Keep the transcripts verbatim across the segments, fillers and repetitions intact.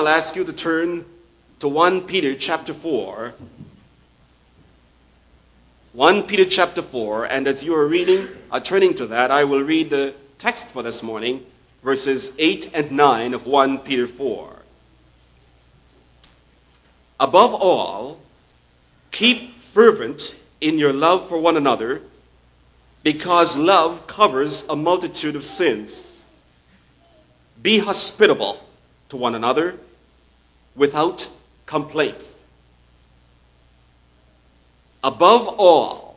I'll ask you to turn to First Peter chapter four. First Peter chapter four, and as you are reading, uh, turning to that, I will read the text for this morning, verses eight and nine of First Peter four. Above all, keep fervent in your love for one another, because love covers a multitude of sins. Be hospitable to one another without complaints. Above all,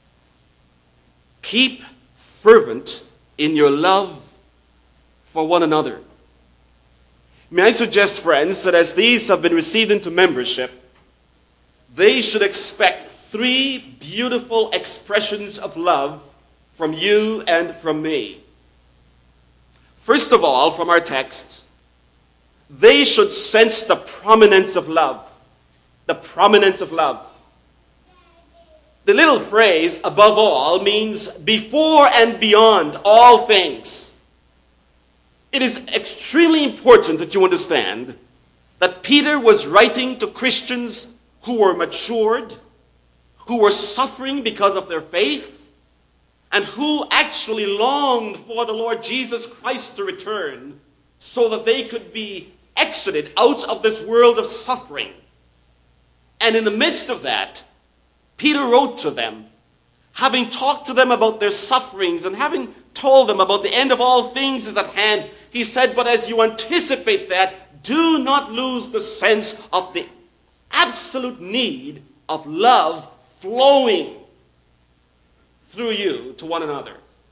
keep fervent in your love for one another. May I suggest, friends, that as these have been received into membership, they should expect three beautiful expressions of love from you and from me. First of all, from our text, they should sense the prominence of love. The prominence of love. The little phrase, above all, means before and beyond all things. It is extremely important that you understand that Peter was writing to Christians who were matured, who were suffering because of their faith, and who actually longed for the Lord Jesus Christ to return so that they could be exited out of this world of suffering. And in the midst of that, Peter wrote to them, having talked to them about their sufferings and having told them about the end of all things is at hand. He said, but as you anticipate that, do not lose the sense of the absolute need of love flowing through you to one another.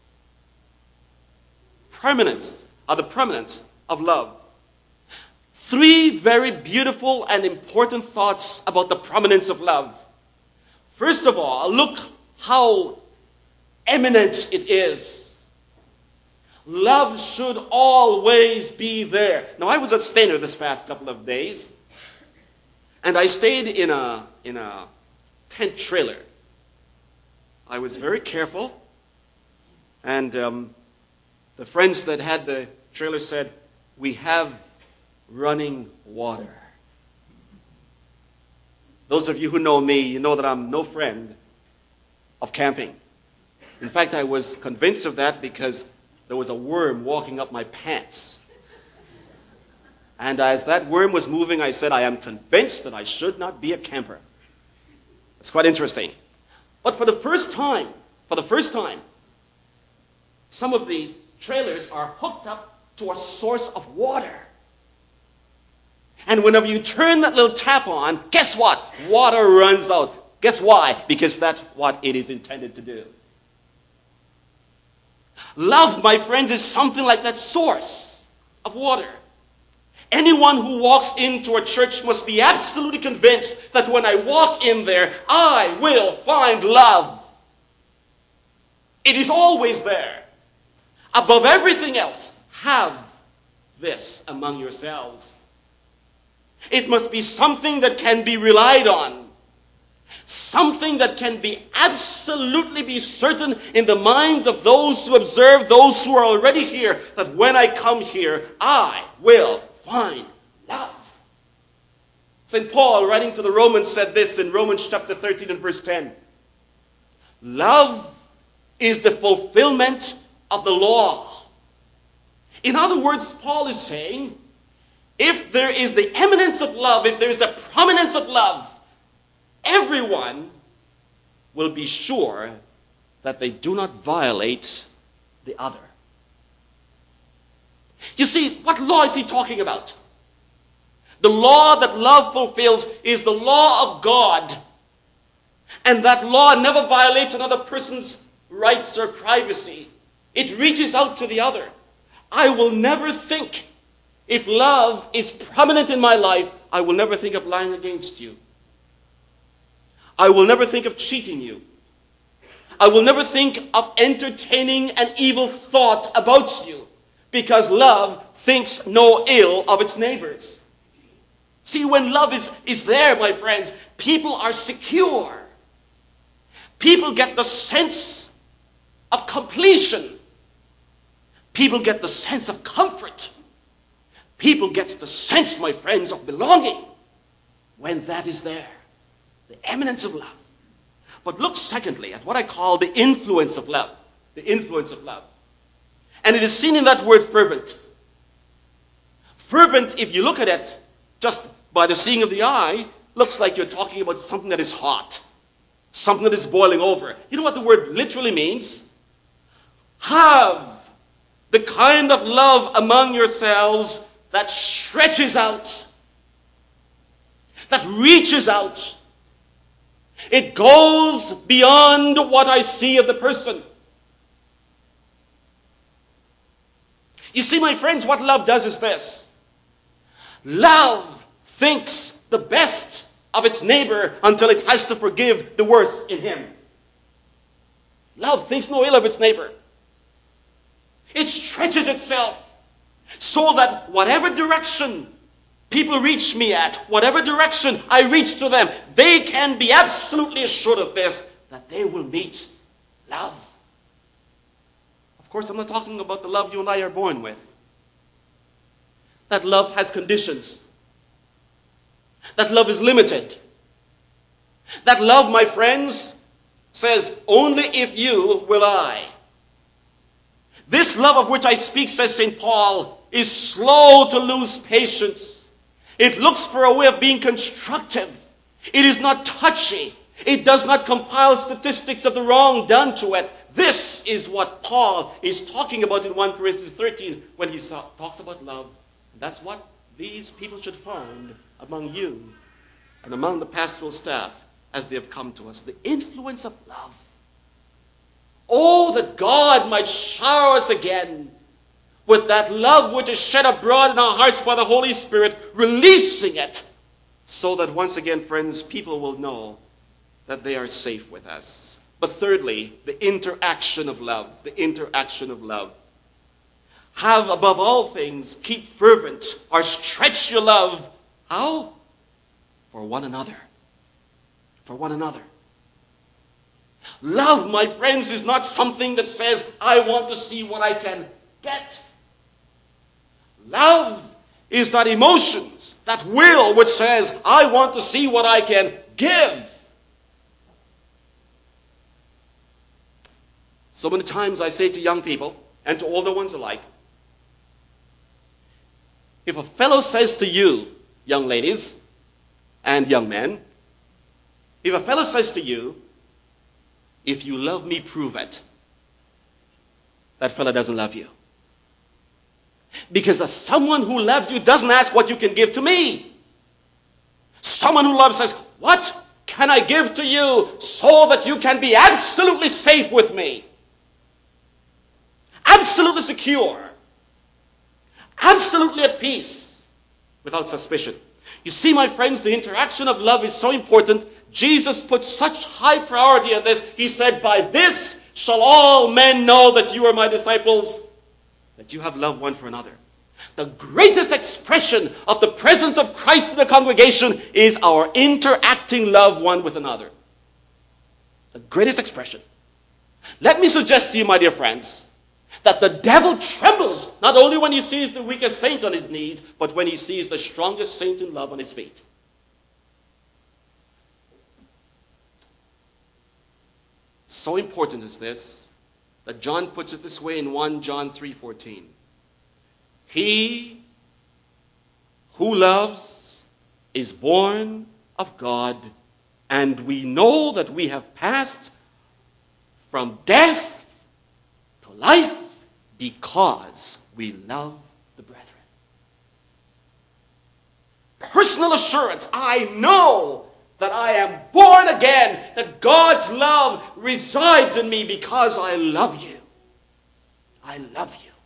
Permanence, or the permanence of love. Three very beautiful and important thoughts about the prominence of love. First of all, look how eminent it is. Love should always be there. Now, I was at Stainer this past couple of days, and I stayed in a, in a tent trailer. I was very careful, and um, the friends that had the trailer said, we have running water. Those of you who know me, you know that I'm no friend of camping. In fact, I was convinced of that because there was a worm walking up my pants. And as that worm was moving, I said, I am convinced that I should not be a camper. It's quite interesting. But for the first time, for the first time, some of the trailers are hooked up to a source of water. And whenever you turn that little tap on, guess what? Water runs out. Guess why? Because that's what it is intended to do. Love, my friends, is something like that source of water. Anyone who walks into a church must be absolutely convinced that when I walk in there, I will find love. It is always there. Above everything else, have this among yourselves. It must be something that can be relied on. Something that can be absolutely be certain in the minds of those who observe, those who are already here, that when I come here, I will find love. Saint Paul, writing to the Romans, said this in Romans chapter thirteen and verse ten. Love is the fulfillment of the law. In other words, Paul is saying, if there is the eminence of love, if there is the prominence of love, everyone will be sure that they do not violate the other. You see, what law is he talking about? The law that love fulfills is the law of God. And that law never violates another person's rights or privacy. It reaches out to the other. I will never think, if love is prominent in my life, I will never think of lying against you. I will never think of cheating you. I will never think of entertaining an evil thought about you, because love thinks no ill of its neighbors. See, when love is, is there, my friends, people are secure. People get the sense of completion. People get the sense of comfort. People get the sense, my friends, of belonging when that is there. The eminence of love. But look secondly at what I call the influence of love. The influence of love. And it is seen in that word fervent. Fervent, if you look at it, just by the seeing of the eye, looks like you're talking about something that is hot. Something that is boiling over. You know what the word literally means? Have the kind of love among yourselves that stretches out, that reaches out. It goes beyond what I see of the person. You see, my friends, what love does is this. Love thinks the best of its neighbor until it has to forgive the worst in him. Love thinks no ill of its neighbor. It stretches itself so that whatever direction people reach me at, whatever direction I reach to them, they can be absolutely assured of this, that they will meet love. Of course, I'm not talking about the love you and I are born with. That love has conditions. That love is limited. That love, my friends, says, only if you will I. This love of which I speak, says Saint Paul, is slow to lose patience. It looks for a way of being constructive. It is not touchy. It does not compile statistics of the wrong done to it. This is what Paul is talking about in First Corinthians thirteen when he talks about love. And that's what these people should find among you and among the pastoral staff as they have come to us. The influence of love. Oh, that God might shower us again with that love which is shed abroad in our hearts by the Holy Spirit, releasing it, so that once again, friends, people will know that they are safe with us. But thirdly, the interaction of love, the interaction of love. Have above all things, keep fervent or stretch your love. How? For one another. For one another. Love, my friends, is not something that says, I want to see what I can get. Love is that emotions, that will which says, I want to see what I can give. So many times I say to young people, and to older ones alike, if a fellow says to you, young ladies and young men, if a fellow says to you, if you love me, prove it, that fellow doesn't love you. Because as someone who loves you doesn't ask what you can give to me. Someone who loves says, what can I give to you so that you can be absolutely safe with me? Absolutely secure. Absolutely at peace. Without suspicion. You see, my friends, the interaction of love is so important. Jesus put such high priority on this. He said, by this shall all men know that you are my disciples, that you have love one for another. The greatest expression of the presence of Christ in the congregation is our interacting love one with another. The greatest expression. Let me suggest to you, my dear friends, that the devil trembles not only when he sees the weakest saint on his knees, but when he sees the strongest saint in love on his feet. So important is this, that John puts it this way in First John three fourteen. He who loves is born of God, and we know that we have passed from death to life because we love the brethren. Personal assurance, I know that I am born again, that God's love resides in me because I love you. I love you.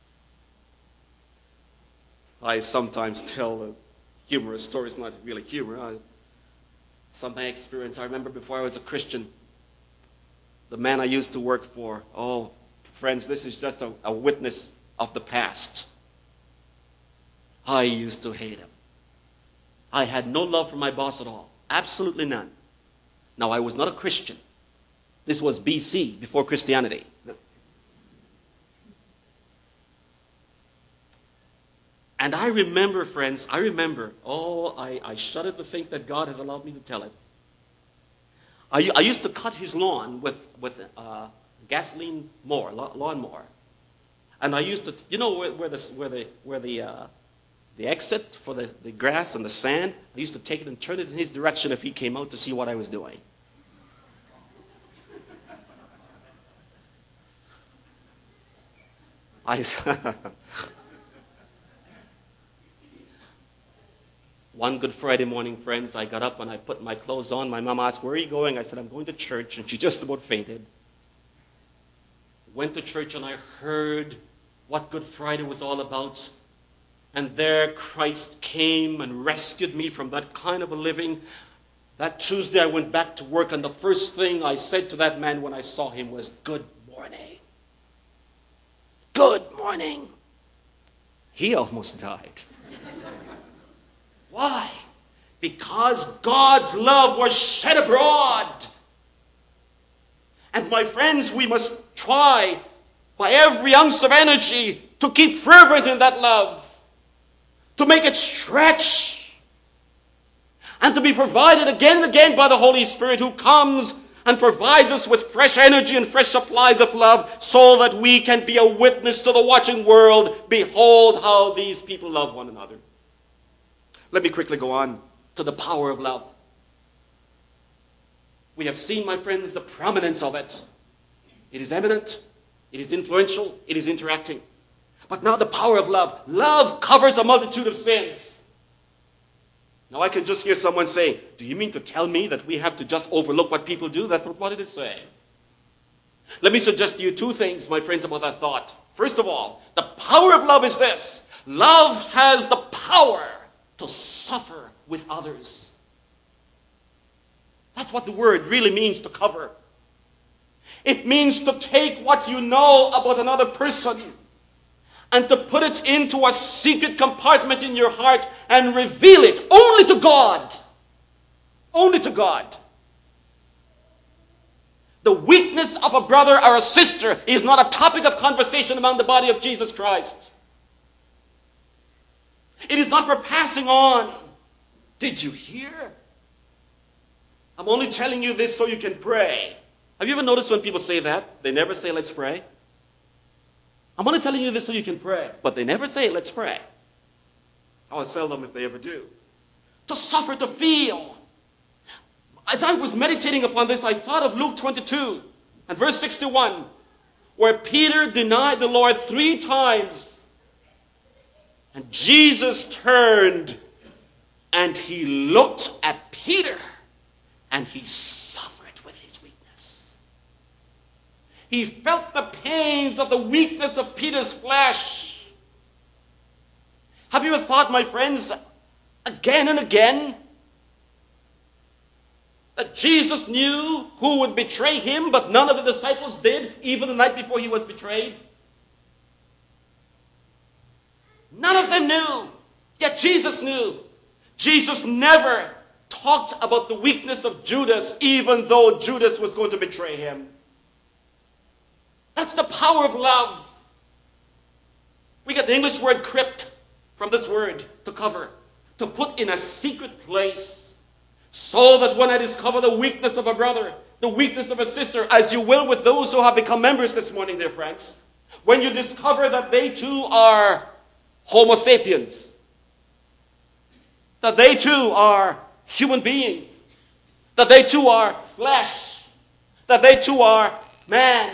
I sometimes tell a humorous story. It's not really humor. I, something I experienced. I remember before I was a Christian, the man I used to work for, oh, friends, this is just a, a witness of the past. I used to hate him. I had no love for my boss at all. Absolutely none. Now, I was not a Christian. This was B C, before Christianity. And I remember, friends, I remember, oh, I, I shudder to think that God has allowed me to tell it. I, I used to cut his lawn with, with uh, gasoline mower, lawn mower. And I used to, you know where, where the, where the, where the, uh, the exit for the, the grass and the sand, I used to take it and turn it in his direction if he came out to see what I was doing. I One Good Friday morning, friends, I got up and I put my clothes on. My mom asked, where are you going? I said, I'm going to church. And she just about fainted. Went to church and I heard what Good Friday was all about. And there Christ came and rescued me from that kind of a living. That Tuesday I went back to work, and the first thing I said to that man when I saw him was, good morning. Good morning. He almost died. Why? Because God's love was shed abroad. And my friends, we must try by every ounce of energy to keep fervent in that love, to make it stretch, and to be provided again and again by the Holy Spirit, who comes and provides us with fresh energy and fresh supplies of love, so that we can be a witness to the watching world. Behold how these people love one another. Let me quickly go on to the power of love. We have seen, my friends, the prominence of it. It is eminent, it is influential, it is interacting. But now the power of love. Love covers a multitude of sins. Now I can just hear someone say, do you mean to tell me that we have to just overlook what people do? That's not what it is saying. Let me suggest to you two things, my friends, about that thought. First of all, the power of love is this. Love has the power to suffer with others. That's what the word really means, to cover. It means to take what you know about another person and to put it into a secret compartment in your heart and reveal it only to God. Only to God. The weakness of a brother or a sister is not a topic of conversation among the body of Jesus Christ. It is not for passing on. Did you hear? I'm only telling you this so you can pray. Have you ever noticed when people say that? They never say, let's pray. I'm only telling you this so you can pray. But they never say, let's pray. How seldom if they ever do. To suffer, to feel. As I was meditating upon this, I thought of Luke twenty-two and verse sixty-one, where Peter denied the Lord three times. And Jesus turned and he looked at Peter and he suffered with his weakness. He felt the pains of the weakness of Peter's flesh. Have you ever thought, my friends, again and again, that Jesus knew who would betray him, but none of the disciples did, even the night before he was betrayed? None of them knew, yet Jesus knew. Jesus never talked about the weakness of Judas, even though Judas was going to betray him. That's the power of love. We get the English word crypt from this word, to cover, to put in a secret place, so that when I discover the weakness of a brother, the weakness of a sister, as you will with those who have become members this morning, dear friends, when you discover that they too are Homo sapiens, that they too are human beings, that they too are flesh, that they too are man,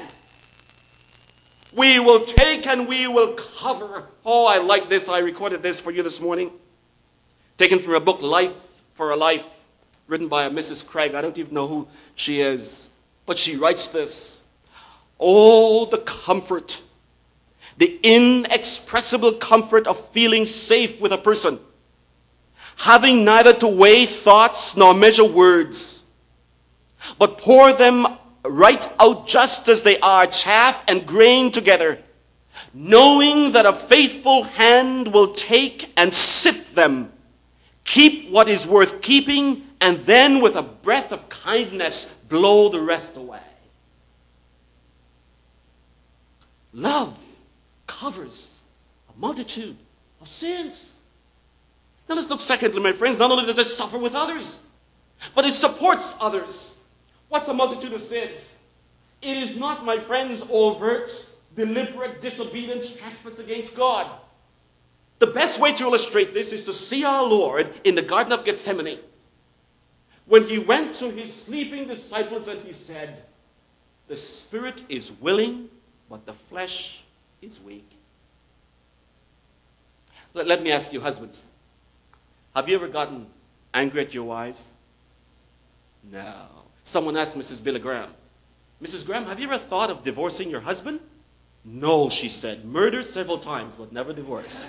we will take and we will cover. Oh, I like this. I recorded this for you this morning. Taken from a book, Life for a Life, written by a Missus Craig. I don't even know who she is, but she writes this. Oh, the comfort, the inexpressible comfort of feeling safe with a person, having neither to weigh thoughts nor measure words, but pour them right out just as they are, chaff and grain together, knowing that a faithful hand will take and sift them, keep what is worth keeping, and then with a breath of kindness blow the rest away. Love covers a multitude of sins. Now let's look secondly, my friends, not only does it suffer with others, but it supports others. What's a multitude of sins? It is not, my friends, overt, deliberate disobedience, trespass against God. The best way to illustrate this is to see our Lord in the Garden of Gethsemane, when he went to his sleeping disciples and he said, the spirit is willing, but the flesh is weak. Let, let me ask you, husbands, have you ever gotten angry at your wives? No. Someone asked Missus Billy Graham, Missus Graham, have you ever thought of divorcing your husband? No, she said. Murder several times, but never divorce.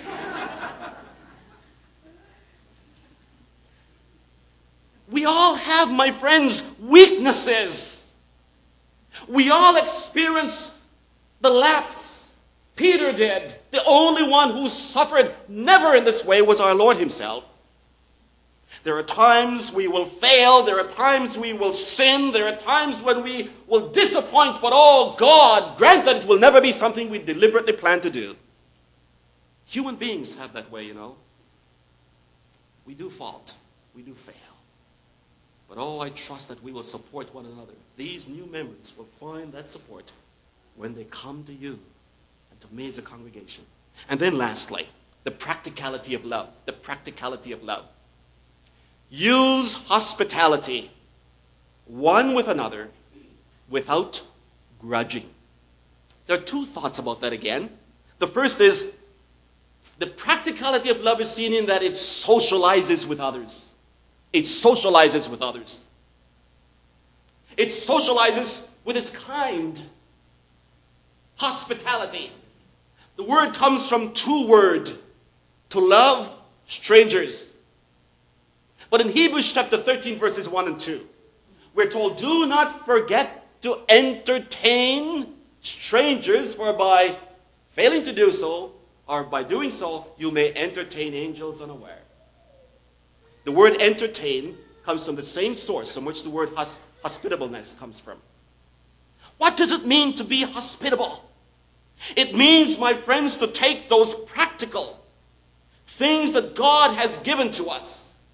We all have, my friends, weaknesses. We all experience the lapse. Peter did. The only one who suffered never in this way was our Lord himself. There are times we will fail. There are times we will sin. There are times when we will disappoint. But oh God, grant that it will never be something we deliberately plan to do. Human beings have that way, you know. We do fault. We do fail. But oh, I trust that we will support one another. These new members will find that support when they come to you and to me as a congregation. And then lastly, the practicality of love. The practicality of love. Use hospitality one with another without grudging. There are two thoughts about that again. The first is the practicality of love is seen in that it socializes with others. It socializes with others. It socializes with its kind. Hospitality. The word comes from two words. To love strangers. But in Hebrews chapter thirteen, verses one and two, we're told, do not forget to entertain strangers, for by failing to do so, or by doing so, you may entertain angels unaware. The word entertain comes from the same source from which the word hos- hospitableness comes from. What does it mean to be hospitable? It means, my friends, to take those practical things that God has given to us.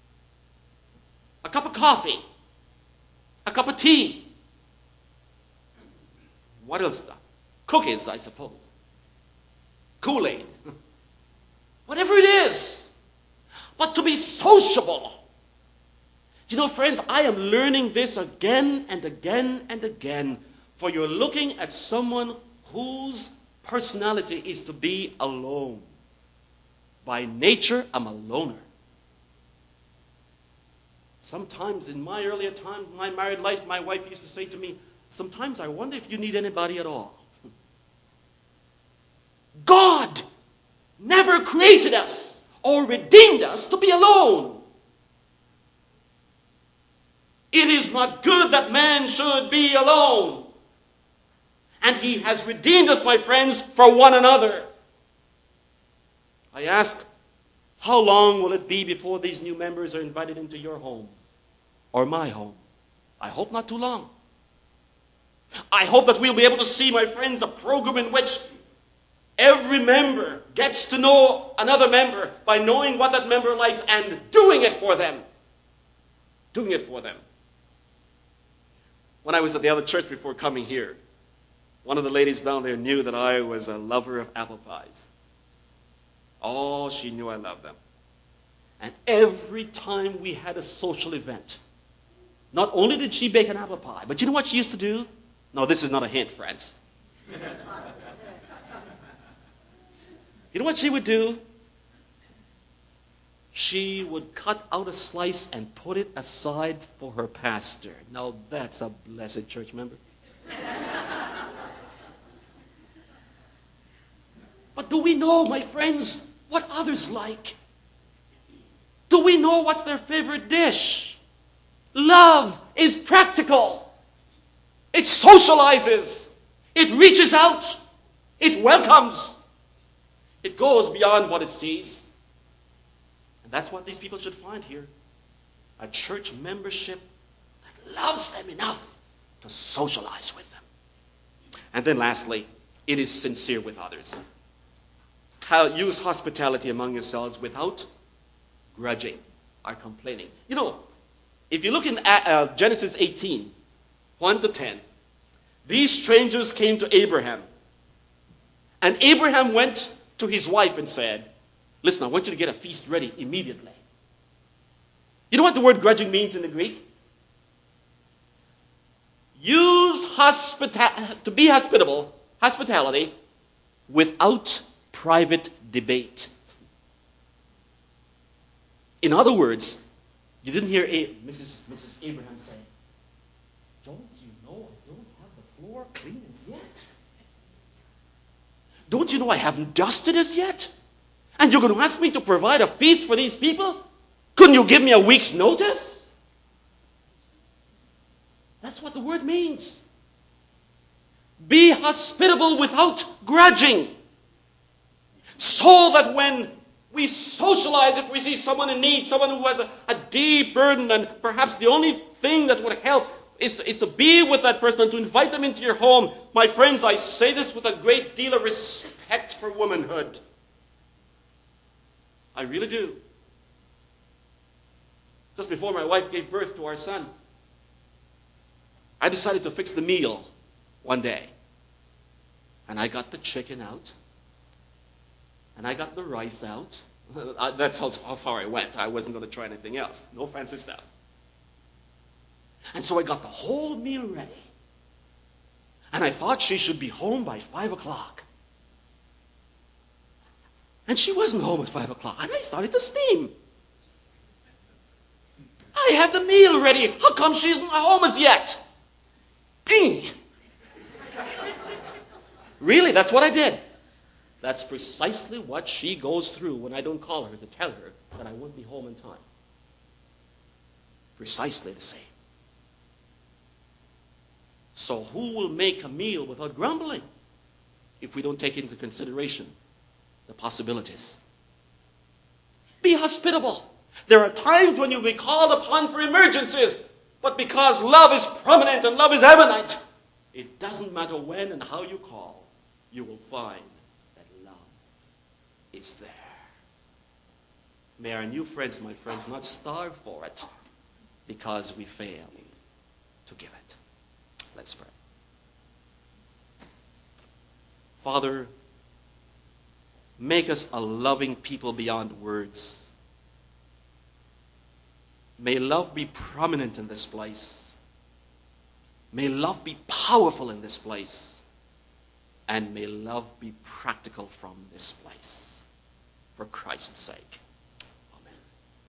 A cup of coffee, a cup of tea. What else? Cookies, I suppose. Kool-Aid. Whatever it is. But to be sociable. Do you know, friends, I am learning this again and again and again. For you're looking at someone whose personality is to be alone. By nature, I'm a loner. Sometimes in my earlier time, my married life, my wife used to say to me, sometimes I wonder if you need anybody at all. God never created us or redeemed us to be alone. It is not good that man should be alone. And he has redeemed us, my friends, for one another. I ask, how long will it be before these new members are invited into your home or my home? I hope not too long. I hope that we'll be able to see, my friends, a program in which every member gets to know another member by knowing what that member likes and doing it for them. Doing it for them. When I was at the other church before coming here, one of the ladies down there knew that I was a lover of apple pies. Oh, she knew I loved them. And every time we had a social event, not only did she bake an apple pie, but you know what she used to do? No, this is not a hint, friends. You know what she would do? She would cut out a slice and put it aside for her pastor. Now that's a blessed church member. But do we know, my friends, what others like? Do we know what's their favorite dish? Love is practical. It socializes. It reaches out. It welcomes. It goes beyond what it sees. And that's what these people should find here. A church membership that loves them enough to socialize with them. And then lastly, it is sincere with others. how, use hospitality among yourselves without grudging or complaining. You know, if you look in uh, Genesis eighteen, one to ten, these strangers came to Abraham. And Abraham went to his wife and said, listen, I want you to get a feast ready immediately. You know what the word grudging means in the Greek? Use hospita- to be hospitable, hospitality, without private debate. In other words, you didn't hear A- Missus Missus Abraham say, don't you know I don't have the floor clean as yet? Don't you know I haven't dusted as yet? And you're going to ask me to provide a feast for these people? Couldn't you give me a week's notice? That's what the word means. Be hospitable without grudging. So that when we socialize, if we see someone in need, someone who has a, a deep burden, and perhaps the only thing that would help is to, is to be with that person and to invite them into your home. My friends, I say this with a great deal of respect for womanhood. I really do. Just before my wife gave birth to our son, I decided to fix the meal one day. And I got the chicken out. And I got the rice out. That's how far I went. I wasn't going to try anything else. No fancy stuff. And so I got the whole meal ready. And I thought she should be home by five o'clock. And she wasn't home at five o'clock. And I started to steam. I have the meal ready. How come she isn't home as yet? Eeh. Really, that's what I did. That's precisely what she goes through when I don't call her to tell her that I won't be home in time. Precisely the same. So who will make a meal without grumbling if we don't take into consideration the possibilities? Be hospitable. There are times when you'll be called upon for emergencies, but because love is prominent and love is eminent, it doesn't matter when and how you call, you will find that love is there. May our new friends, my friends, not starve for it because we failed to give it. Let's pray. Father, make us a loving people beyond words. May love be prominent in this place. May love be powerful in this place. And may love be practical from this place. For Christ's sake.